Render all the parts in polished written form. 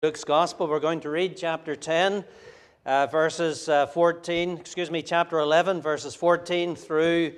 Luke's Gospel. We're going to read chapter 10, chapter 11, verses 14 through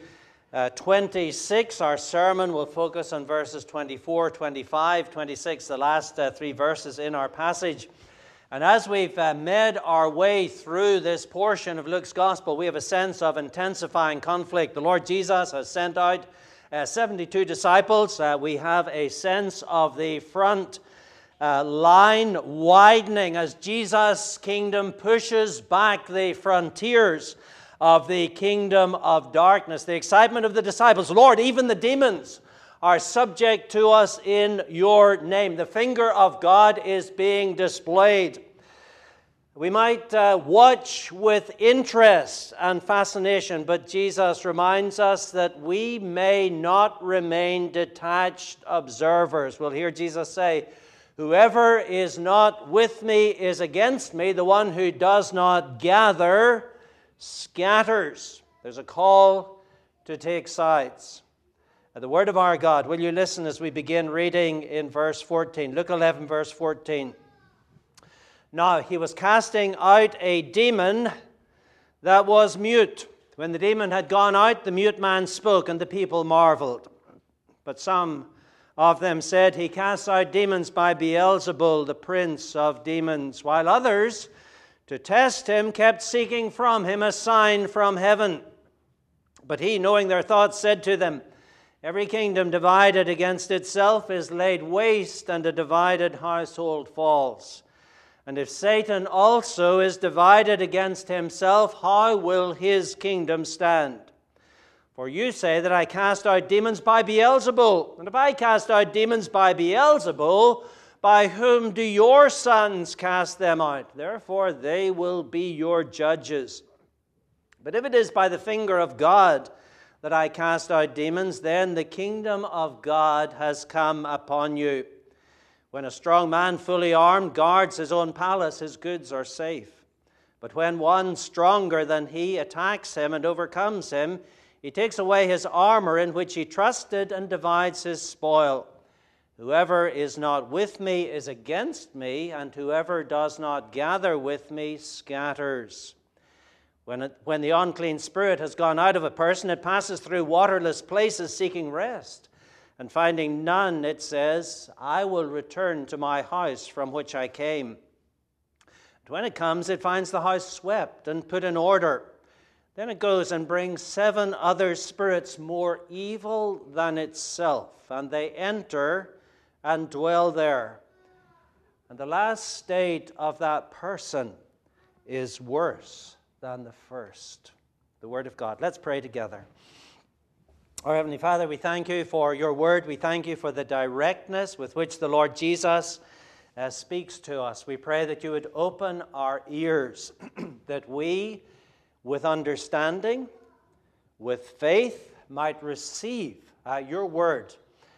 26. Our sermon will focus on verses 24, 25, 26, the last three verses in our passage. And as we've made our way through this portion of Luke's Gospel, we have a sense of intensifying conflict. The Lord Jesus has sent out 72 disciples. We have a sense of the front line widening as Jesus' kingdom pushes back the frontiers of the kingdom of darkness. The excitement of the disciples, Lord, even the demons are subject to us in your name. The finger of God is being displayed. We might watch with interest and fascination, but Jesus reminds us that we may not remain detached observers. We'll hear Jesus say, "Whoever is not with me is against me. The one who does not gather scatters." There's a call to take sides. The word of our God. Will you listen as we begin reading in verse 14? Luke 11, verse 14. Now he was casting out a demon that was mute. When the demon had gone out, the mute man spoke, and the people marveled. But some of them said, "He casts out demons by Beelzebul, the prince of demons," while others, to test him, kept seeking from him a sign from heaven. But he, knowing their thoughts, said to them, "Every kingdom divided against itself is laid waste, and a divided household falls. And if Satan also is divided against himself, how will his kingdom stand? For you say that I cast out demons by Beelzebul. And if I cast out demons by Beelzebul, by whom do your sons cast them out? Therefore they will be your judges. But if it is by the finger of God that I cast out demons, then the kingdom of God has come upon you. When a strong man fully armed guards his own palace, his goods are safe. But when one stronger than he attacks him and overcomes him, he takes away his armor in which he trusted and divides his spoil. Whoever is not with me is against me, and whoever does not gather with me scatters. When the unclean spirit has gone out of a person, it passes through waterless places seeking rest. And finding none, it says, "I will return to my house from which I came." And when it comes, it finds the house swept and put in order. Then it goes and brings 7 other spirits more evil than itself, and they enter and dwell there. And the last state of that person is worse than the first. The word of God. Let's pray together. Our Heavenly Father, we thank you for your word. We thank you for the directness with which the Lord Jesus speaks to us. We pray that you would open our ears, that we, with understanding, with faith, might receive your word,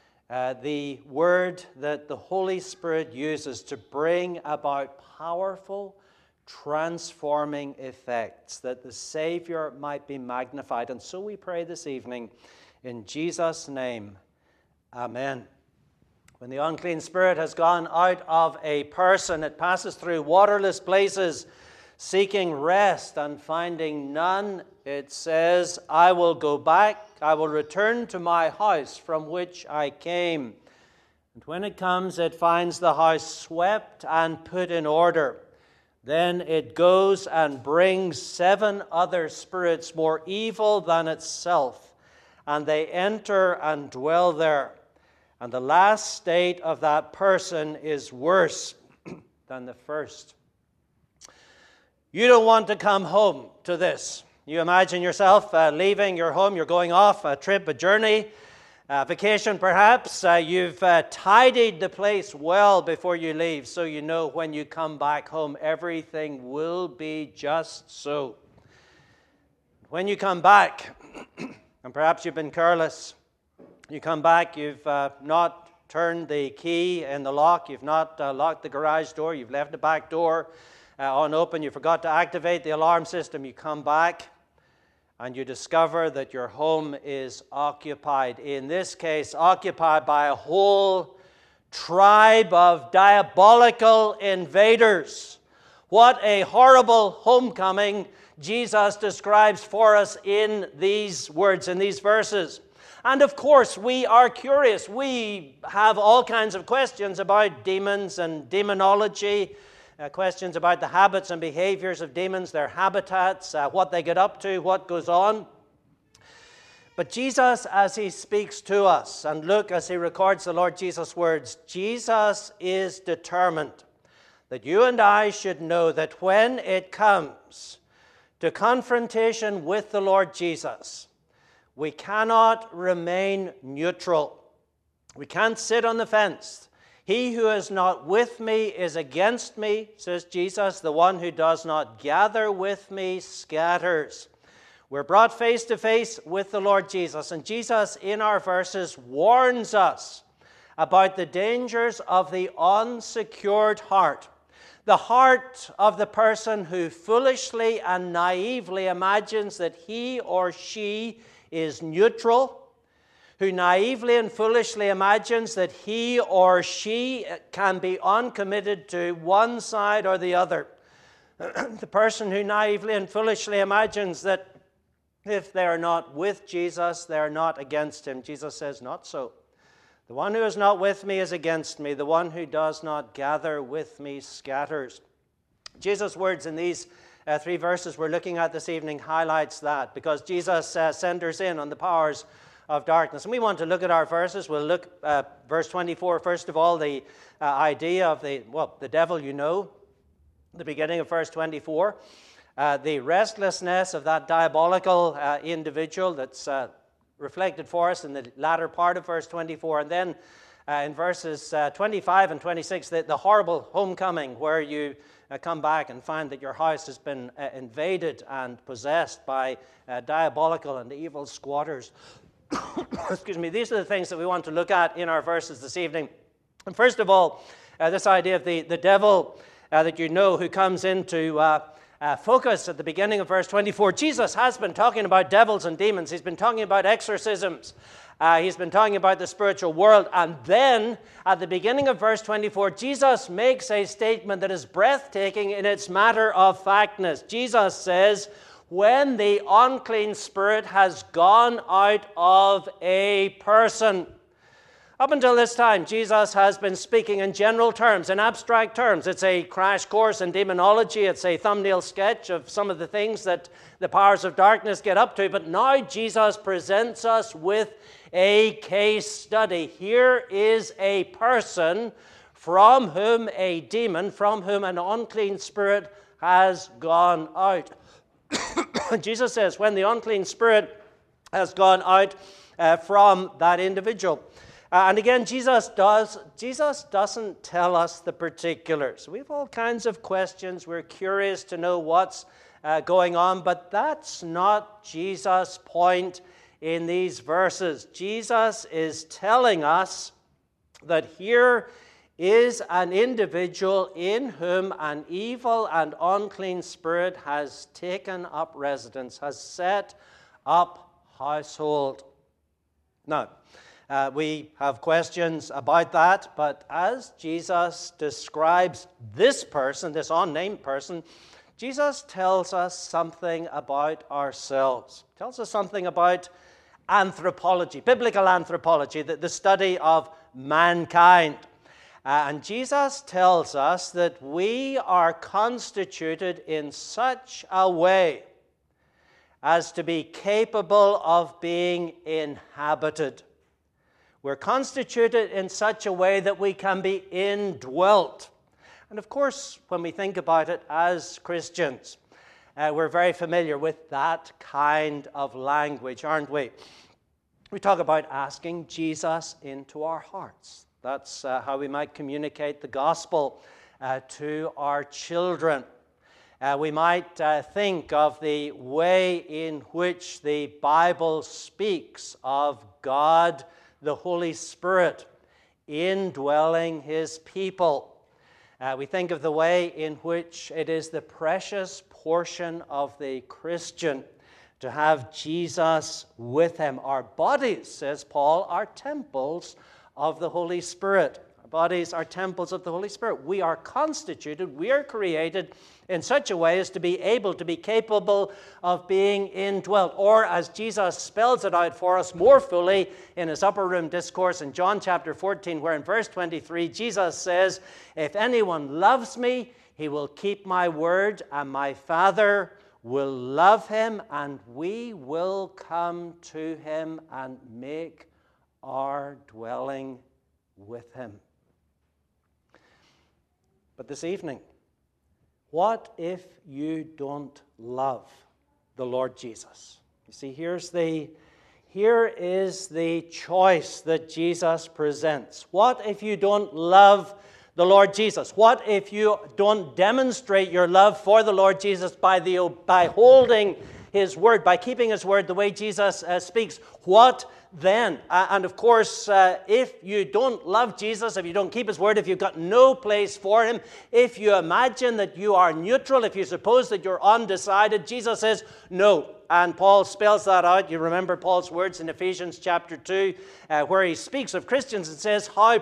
the word that the Holy Spirit uses to bring about powerful, transforming effects, that the Savior might be magnified. And so we pray this evening in Jesus' name, amen. When the unclean spirit has gone out of a person, it passes through waterless places, seeking rest and finding none. It says, "I will go back, I will return to my house from which I came." And when it comes, it finds the house swept and put in order. Then it goes and brings 7 other spirits more evil than itself, and they enter and dwell there. And the last state of that person is worse than the first. You don't want to come home to this. You imagine yourself leaving your home. You're going off a trip, a journey, a vacation perhaps. You've tidied the place well before you leave, so you know when you come back home, everything will be just so. When you come back, and perhaps you've been careless. You come back, you've not turned the key in the lock, you've not locked the garage door, you've left the back door unopened, you forgot to activate the alarm system. You come back and you discover that your home is occupied. In this case, occupied by a whole tribe of diabolical invaders. What a horrible homecoming Jesus describes for us in these words, in these verses. And of course, we are curious. We have all kinds of questions about demons and demonology, questions about the habits and behaviors of demons, their habitats, what they get up to, what goes on. But Jesus, as he speaks to us, and look, as he records the Lord Jesus' words, Jesus is determined that you and I should know that when it comes to confrontation with the Lord Jesus, we cannot remain neutral. We can't sit on the fence. He who is not with me is against me, says Jesus. The one who does not gather with me scatters. We're brought face to face with the Lord Jesus. And Jesus, in our verses, warns us about the dangers of the unsecured heart. The heart of the person who foolishly and naively imagines that he or she is neutral, who naively and foolishly imagines that he or she can be uncommitted to one side or the other. The person who naively and foolishly imagines that if they are not with Jesus, they are not against him. Jesus says, not so. The one who is not with me is against me. The one who does not gather with me scatters. Jesus' words in these three verses we're looking at this evening highlights that, because Jesus centers in on the powers of darkness. And we want to look at our verses. We'll look at verse 24, first of all, the idea of the devil you know, the beginning of verse 24, the restlessness of that diabolical individual that's reflected for us in the latter part of verse 24, and then in verses 25 and 26, the horrible homecoming where you come back and find that your house has been invaded and possessed by diabolical and evil squatters. Excuse me. These are the things that we want to look at in our verses this evening. And first of all, this idea of the devil that you know, who comes into focus at the beginning of verse 24. Jesus has been talking about devils and demons. He's been talking about exorcisms. He's been talking about the spiritual world. And then, at the beginning of verse 24, Jesus makes a statement that is breathtaking in its matter of factness. Jesus says, when the unclean spirit has gone out of a person. Up until this time, Jesus has been speaking in general terms, in abstract terms. It's a crash course in demonology. It's a thumbnail sketch of some of the things that the powers of darkness get up to. But now Jesus presents us with a case study. Here is a person from whom a demon, from whom an unclean spirit has gone out. Jesus says, when the unclean spirit has gone out from that individual. And again, Jesus doesn't tell us the particulars. We have all kinds of questions. We're curious to know what's going on, but that's not Jesus' point in these verses. Jesus is telling us that here is an individual in whom an evil and unclean spirit has taken up residence, has set up household. Now, we have questions about that, but as Jesus describes this person, this unnamed person, Jesus tells us something about ourselves. He tells us something about anthropology, biblical anthropology, the study of mankind. And Jesus tells us that we are constituted in such a way as to be capable of being inhabited. We're constituted in such a way that we can be indwelt. And of course, when we think about it as Christians, we're very familiar with that kind of language, aren't we? We talk about asking Jesus into our hearts. That's how we might communicate the gospel to our children. We might think of the way in which the Bible speaks of God, the Holy Spirit, indwelling His people. We think of the way in which it is the precious portion of the Christian to have Jesus with him. Our bodies, says Paul, are temples of the Holy Spirit. Our bodies are temples of the Holy Spirit. We are constituted, we are created in such a way as to be able to be capable of being indwelt. Or as Jesus spells it out for us more fully in his upper room discourse in John chapter 14, where in verse 23 Jesus says, "If anyone loves me, he will keep my word, and my Father will love him, and we will come to him and make our dwelling with him." But this evening, what if you don't love the Lord Jesus? You see, here is the choice that Jesus presents. What if you don't love the Lord Jesus? What if you don't demonstrate your love for the Lord Jesus by holding his word, by keeping his word the way Jesus speaks? What then? And of course, if you don't love Jesus, if you don't keep his word, if you've got no place for him, if you imagine that you are neutral, if you suppose that you're undecided, Jesus says no. And Paul spells that out. You remember Paul's words in Ephesians chapter 2, where he speaks of Christians and says, how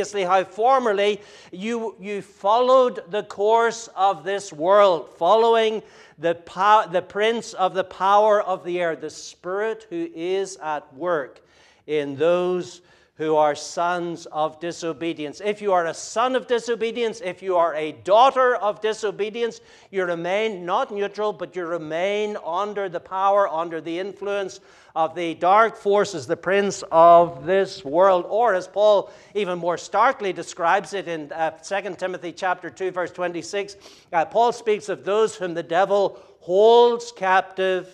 formerly you followed the course of this world, following the prince of the power of the air, the spirit who is at work in those who are sons of disobedience. If you are a son of disobedience, if you are a daughter of disobedience, you remain not neutral, but you remain under the power, under the influence of the dark forces, the prince of this world. Or as Paul even more starkly describes it in 2 Timothy chapter 2, verse 26, Paul speaks of those whom the devil holds captive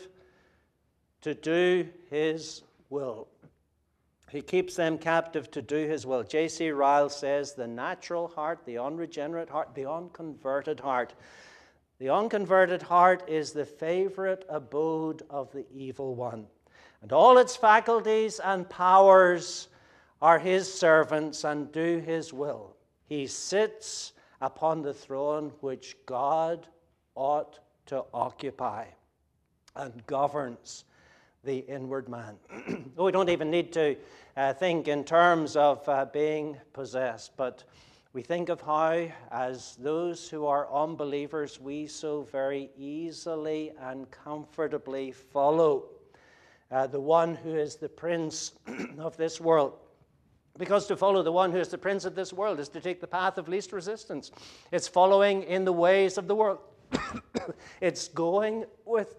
to do his will. He keeps them captive to do his will. J.C. Ryle says, the natural heart, the unregenerate heart, the unconverted heart. The unconverted heart is the favorite abode of the evil one. And all its faculties and powers are his servants and do his will. He sits upon the throne which God ought to occupy and governs the inward man. We don't even need to think in terms of being possessed, but we think of how, as those who are unbelievers, we so very easily and comfortably follow the one who is the prince of this world. Because to follow the one who is the prince of this world is to take the path of least resistance. It's following in the ways of the world. It's going with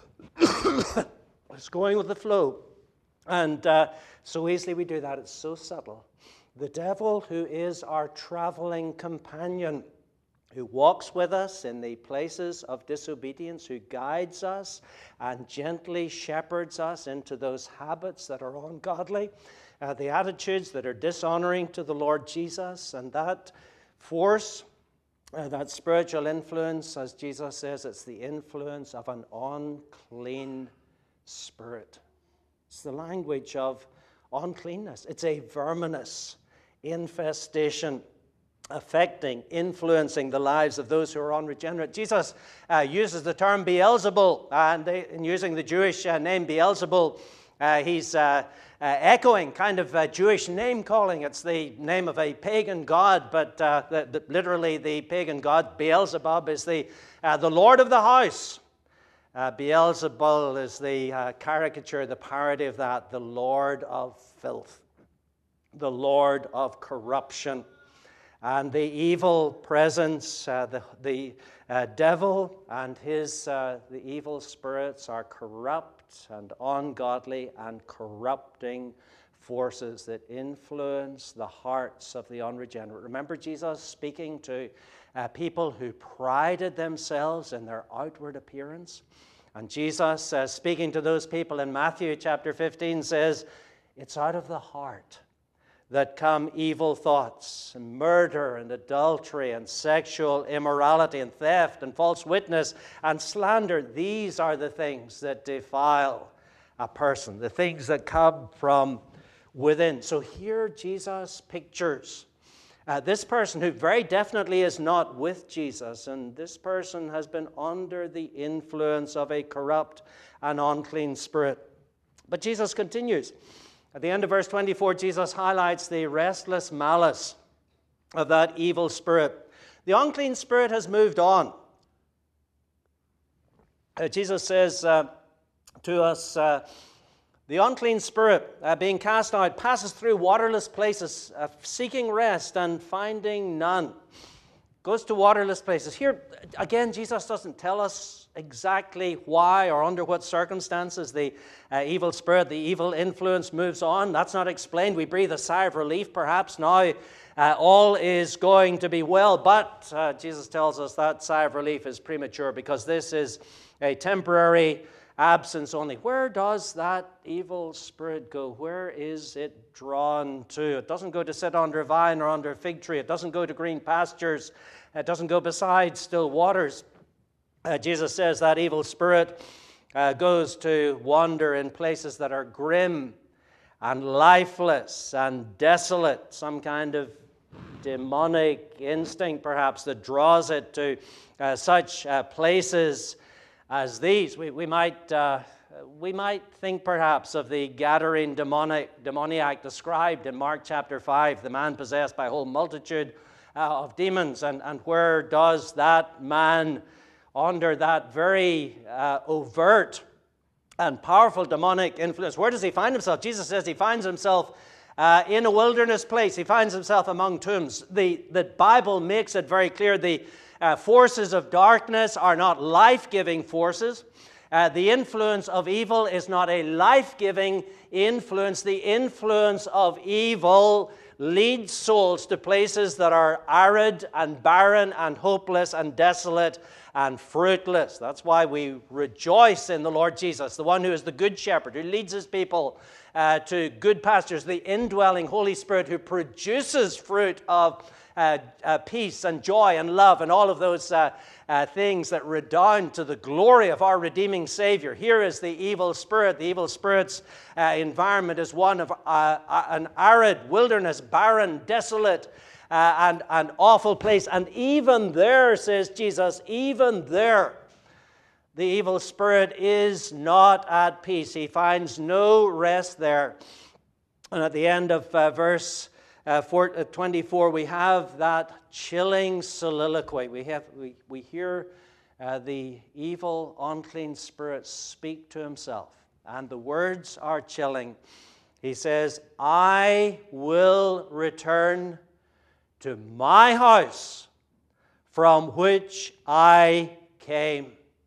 it's going with the flow. And so easily we do that. It's so subtle. The devil, who is our traveling companion, who walks with us in the places of disobedience, who guides us and gently shepherds us into those habits that are ungodly, the attitudes that are dishonoring to the Lord Jesus, and that force, that spiritual influence, as Jesus says, it's the influence of an unclean spirit. It's the language of uncleanness. It's a verminous infestation affecting, influencing the lives of those who are unregenerate. Jesus uses the term Beelzebul, and in using the Jewish name Beelzebul, he's echoing kind of Jewish name calling. It's the name of a pagan god, but literally the pagan god Beelzebub is the Lord of the house. Beelzebul is the caricature, the parody of that, the Lord of filth, the Lord of corruption. And the evil presence, the devil and the evil spirits are corrupt and ungodly and corrupting forces that influence the hearts of the unregenerate. Remember Jesus speaking to people who prided themselves in their outward appearance? And Jesus, speaking to those people in Matthew chapter 15, says, it's out of the heart that come evil thoughts, and murder, and adultery, and sexual immorality, and theft, and false witness, and slander. These are the things that defile a person, the things that come from within. So here Jesus pictures this person who very definitely is not with Jesus, and this person has been under the influence of a corrupt and unclean spirit. But Jesus continues. At the end of verse 24, Jesus highlights the restless malice of that evil spirit. The unclean spirit has moved on. Jesus says to us, the unclean spirit, being cast out, passes through waterless places, seeking rest and finding none. Goes to waterless places. Here, again, Jesus doesn't tell us exactly why or under what circumstances the evil spirit, the evil influence moves on. That's not explained. We breathe a sigh of relief, perhaps. Now all is going to be well. But Jesus tells us that sigh of relief is premature, because this is a temporary absence only. Where does that evil spirit go? Where is it drawn to? It doesn't go to sit under a vine or under a fig tree. It doesn't go to green pastures. It doesn't go beside still waters. Jesus says that evil spirit goes to wander in places that are grim and lifeless and desolate. Some kind of demonic instinct, perhaps, that draws it to such places as these. We might think perhaps of the Gadarene demoniac described in Mark chapter 5, the man possessed by a whole multitude of demons. And where does that man, under that very overt and powerful demonic influence, where does he find himself? Jesus says he finds himself in a wilderness place. He finds himself among tombs. The Bible makes it very clear the forces of darkness are not life-giving forces. The influence of evil is not a life-giving influence. The influence of evil leads souls to places that are arid and barren and hopeless and desolate and fruitless. That's why we rejoice in the Lord Jesus, the one who is the good shepherd, who leads his people to good pastures, the indwelling Holy Spirit who produces fruit of peace and joy and love and all of those things that redound to the glory of our redeeming Savior. Here is the evil spirit. The evil spirit's environment is one of an arid wilderness, barren, desolate, and an awful place. And even there, says Jesus, even there, the evil spirit is not at peace. He finds no rest there. And at the end of verse 24, we have that chilling soliloquy. We hear the evil, unclean spirit speak to himself, and the words are chilling. He says, I will return to my house from which I came.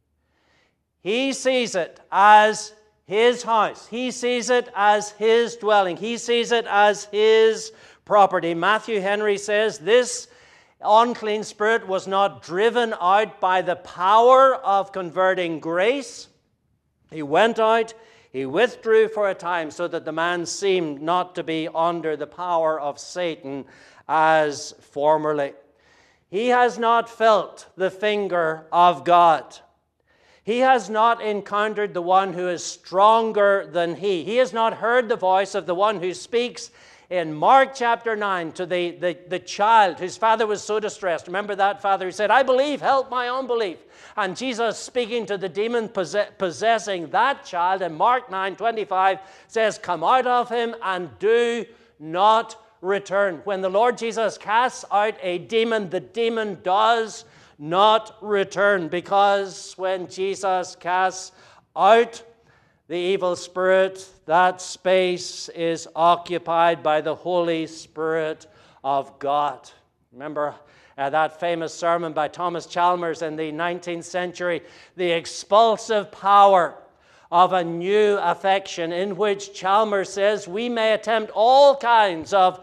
He sees it as his house. He sees it as his dwelling. He sees it as his property. Matthew Henry says this unclean spirit was not driven out by the power of converting grace. He went out, he withdrew for a time, so that the man seemed not to be under the power of Satan as formerly. He has not felt the finger of God. He has not encountered the one who is stronger than he. He has not heard the voice of the one who speaks in Mark chapter 9 to the child whose father was so distressed. Remember that father who said, I believe, help my unbelief. And Jesus, speaking to the demon possessing that child in Mark 9:25, says, come out of him and do not return. When the Lord Jesus casts out a demon, the demon does not return, because when Jesus casts out the evil spirit, that space is occupied by the Holy Spirit of God. Remember that famous sermon by Thomas Chalmers in the 19th century, the expulsive power of a new affection, in which Chalmers says we may attempt all kinds of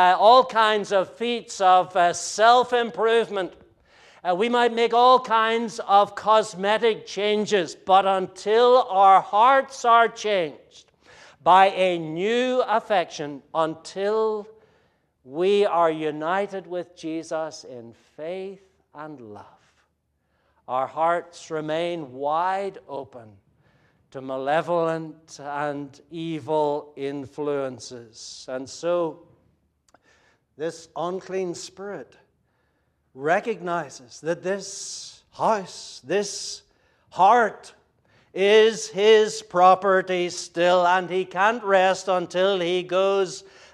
feats of self-improvement. We might make all kinds of cosmetic changes, but until our hearts are changed by a new affection, until we are united with Jesus in faith and love, our hearts remain wide open to malevolent and evil influences. And so, this unclean spirit recognizes that this house, this heart, is his property still, and he can't rest until he goes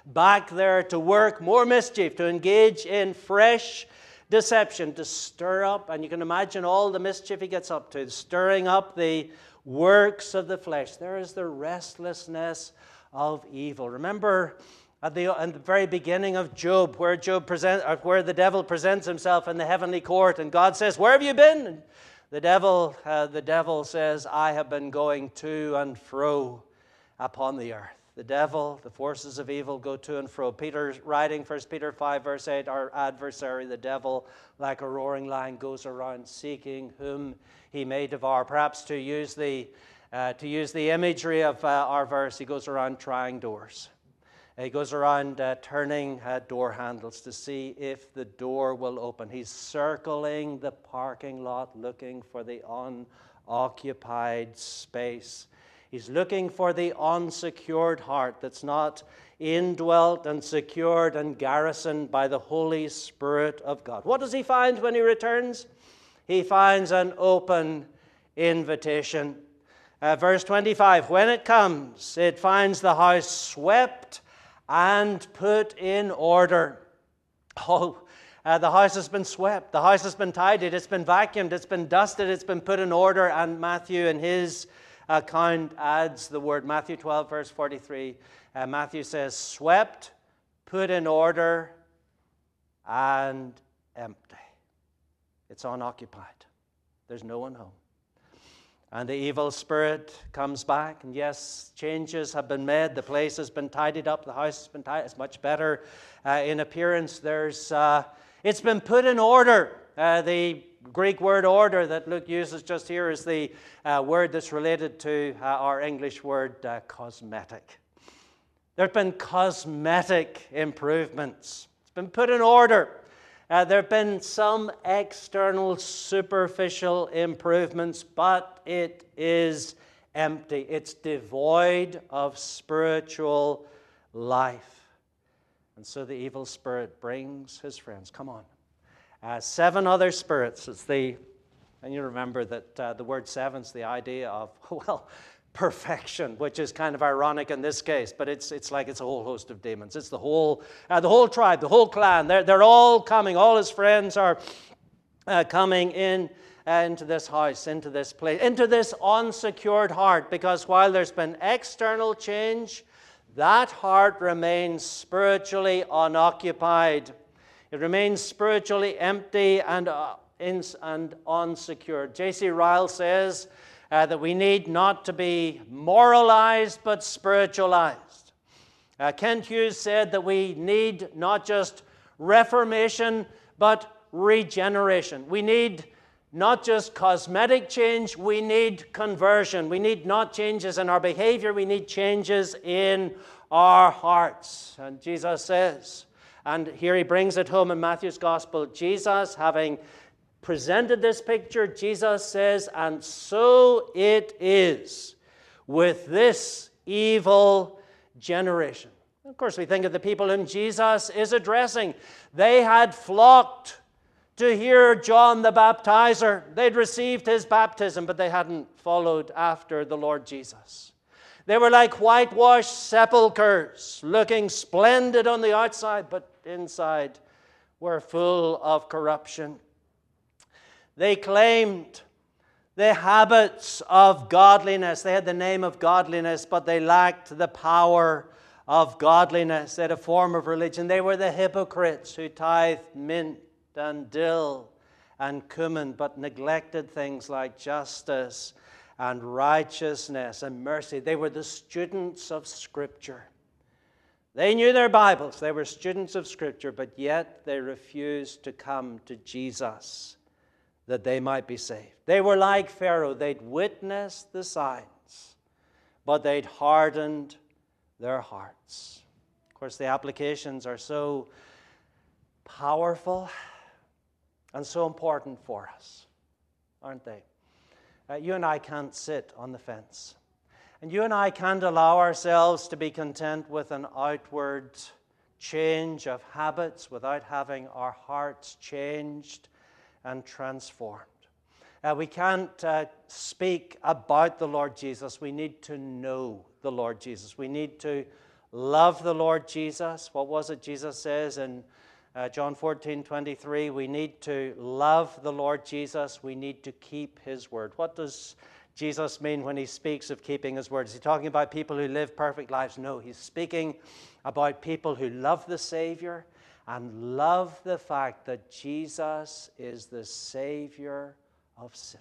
back there to work more mischief, to engage in fresh deception, to stir up, and you can imagine all the mischief he gets up to, stirring up the works of the flesh. There is the restlessness of evil. Remember at the very beginning of Job, where the devil presents himself in the heavenly court, and God says, "Where have you been?" And the devil says, "I have been going to and fro upon the earth." The devil, the forces of evil, go to and fro. Peter, writing 1 Peter 5, verse 8, our adversary, the devil, like a roaring lion, goes around seeking whom he may devour. Perhaps to use the imagery of our verse, he goes around trying doors. He goes around turning door handles to see if the door will open. He's circling the parking lot looking for the unoccupied space. He's looking for the unsecured heart that's not indwelt and secured and garrisoned by the Holy Spirit of God. What does he find when he returns? He finds an open invitation. Verse 25, when it comes, it finds the house swept and put in order. Oh, the house has been swept. The house has been tidied. It's been vacuumed. It's been dusted. It's been put in order. And Matthew, in his account, adds the word, Matthew 12, verse 43. Matthew says, swept, put in order, and empty. It's unoccupied. There's no one home. And the evil spirit comes back, and yes, changes have been made. The place has been tidied up. The house has been tidied. It's much better in appearance. It's been put in order. The Greek word order that Luke uses just here is the word that's related to our English word cosmetic. There have been cosmetic improvements. It's been put in order. There have been some external, superficial improvements, but it is empty. It's devoid of spiritual life. And so the evil spirit brings his friends. Come on. 7 other spirits. And you remember that the word 7 is the idea of, perfection, which is kind of ironic in this case, but it's like it's a whole host of demons. It's the whole tribe, the whole clan. They're all coming. All his friends are coming into this house, into this place, into this unsecured heart, because while there's been external change, that heart remains spiritually unoccupied. It remains spiritually empty and unsecured. J.C. Ryle says that we need not to be moralized, but spiritualized. Kent Hughes said that we need not just reformation, but regeneration. We need not just cosmetic change, we need conversion. We need not changes in our behavior, we need changes in our hearts. And Jesus says, and here he brings it home in Matthew's Gospel, Jesus, having presented this picture, Jesus says, and so it is with this evil generation. Of course, we think of the people whom Jesus is addressing. They had flocked to hear John the Baptizer. They'd received his baptism, but they hadn't followed after the Lord Jesus. They were like whitewashed sepulchres, looking splendid on the outside, but inside were full of corruption. They claimed the habits of godliness. They had the name of godliness, but they lacked the power of godliness. They had a form of religion. They were the hypocrites who tithed mint and dill and cumin, but neglected things like justice and righteousness and mercy. They were the students of Scripture. They knew their Bibles. They were students of Scripture, but yet they refused to come to Jesus that they might be saved. They were like Pharaoh. They'd witnessed the signs, but they'd hardened their hearts. Of course, the applications are so powerful and so important for us, aren't they? You and I can't sit on the fence. And you and I can't allow ourselves to be content with an outward change of habits without having our hearts changed and transformed. We can't speak about the Lord Jesus. We need to know the Lord Jesus. We need to love the Lord Jesus. What was it Jesus says in John 14:23? We need to love the Lord Jesus. We need to keep his word. What does Jesus mean when he speaks of keeping his word? Is he talking about people who live perfect lives? No, he's speaking about people who love the Savior and love the fact that Jesus is the Savior of sinners.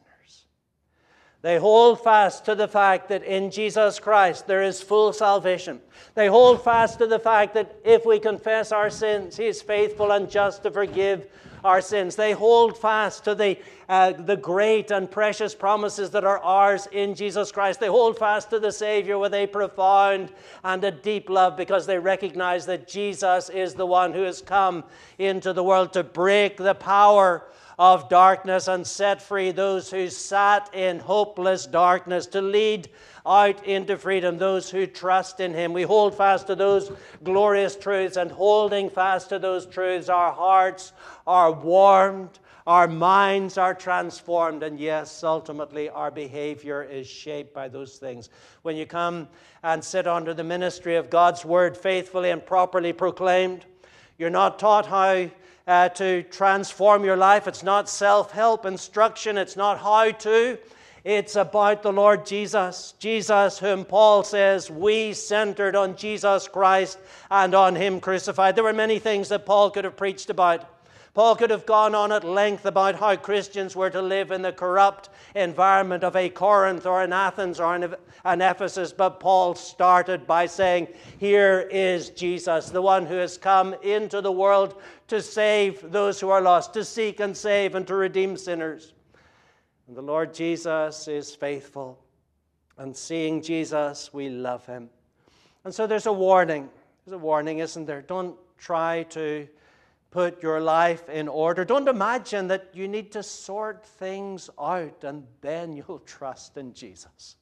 They hold fast to the fact that in Jesus Christ there is full salvation. They hold fast to the fact that if we confess our sins, he is faithful and just to forgive our sins. They hold fast to the great and precious promises that are ours in Jesus Christ. They hold fast to the Savior with a profound and a deep love because they recognize that Jesus is the one who has come into the world to break the power of darkness and set free those who sat in hopeless darkness, to lead out into freedom those who trust in him. We hold fast to those glorious truths, and holding fast to those truths, our hearts are warmed, our minds are transformed, and yes, ultimately our behavior is shaped by those things. When you come and sit under the ministry of God's word faithfully and properly proclaimed, you're not taught how to transform your life. It's not self-help instruction. It's not how to. It's about the Lord Jesus. Jesus, whom Paul says we centered on Jesus Christ and on him crucified. There were many things that Paul could have preached about. Paul could have gone on at length about how Christians were to live in the corrupt environment of a Corinth or an Athens or an Ephesus, but Paul started by saying, here is Jesus, the one who has come into the world to save those who are lost, to seek and save and to redeem sinners. And the Lord Jesus is faithful. And seeing Jesus, we love him. And so there's a warning. There's a warning, isn't there? Don't try to put your life in order. Don't imagine that you need to sort things out and then you'll trust in Jesus.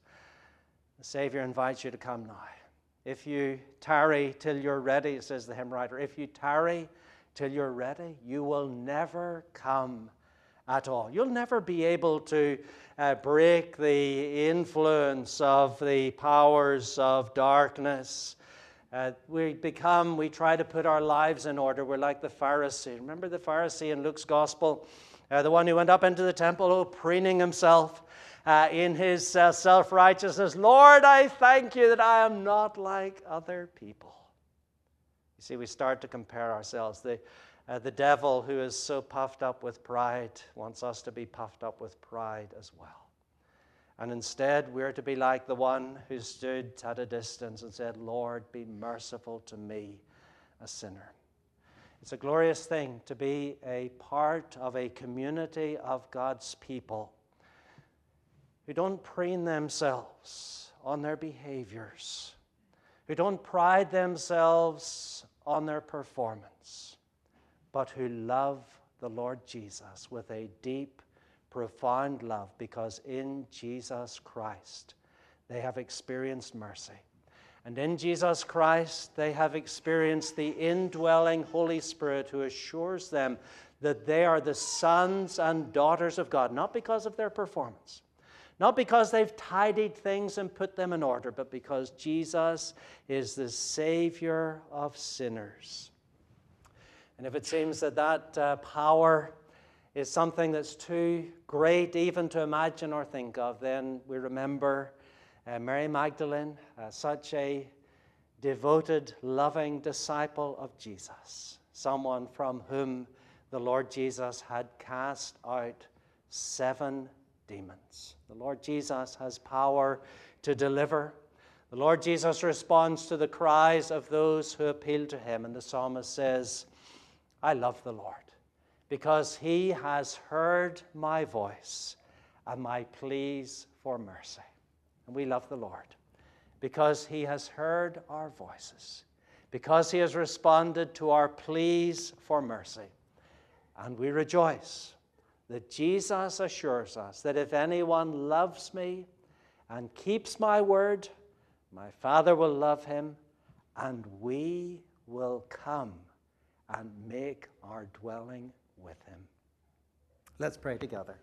The Savior invites you to come now. If you tarry till you're ready, says the hymn writer, if you tarry till you're ready, you will never come at all. You'll never be able to break the influence of the powers of darkness. We try to put our lives in order. We're like the Pharisee. Remember the Pharisee in Luke's Gospel? The one who went up into the temple, preening himself in his self-righteousness. Lord, I thank you that I am not like other people. You see, we start to compare ourselves. The devil, who is so puffed up with pride, wants us to be puffed up with pride as well. And instead, we're to be like the one who stood at a distance and said, Lord, be merciful to me, a sinner. It's a glorious thing to be a part of a community of God's people who don't preen themselves on their behaviors, who don't pride themselves on their performance, but who love the Lord Jesus with a deep, profound love, because in Jesus Christ they have experienced mercy. And in Jesus Christ they have experienced the indwelling Holy Spirit who assures them that they are the sons and daughters of God, not because of their performance, not because they've tidied things and put them in order, but because Jesus is the Savior of sinners. And if it seems that power is something that's too great even to imagine or think of, then we remember Mary Magdalene, such a devoted, loving disciple of Jesus, someone from whom the Lord Jesus had cast out 7 demons. The Lord Jesus has power to deliver. The Lord Jesus responds to the cries of those who appeal to him, and the psalmist says, I love the Lord, because he has heard my voice and my pleas for mercy. And we love the Lord because he has heard our voices, because he has responded to our pleas for mercy. And we rejoice that Jesus assures us that if anyone loves me and keeps my word, my Father will love him, and we will come and make our dwelling with him. Let's pray together.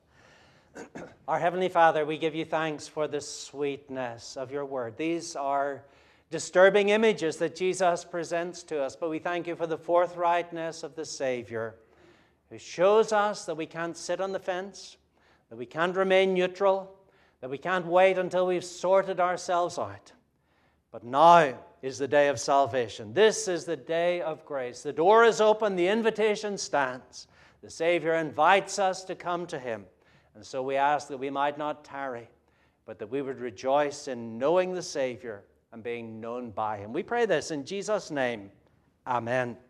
Our Heavenly Father, we give you thanks for the sweetness of your word. These are disturbing images that Jesus presents to us, but we thank you for the forthrightness of the Savior, who shows us that we can't sit on the fence, that we can't remain neutral, that we can't wait until we've sorted ourselves out. But now is the day of salvation. This is the day of grace. The door is open, the invitation stands. The Savior invites us to come to him. And so we ask that we might not tarry, but that we would rejoice in knowing the Savior and being known by him. We pray this in Jesus' name. Amen.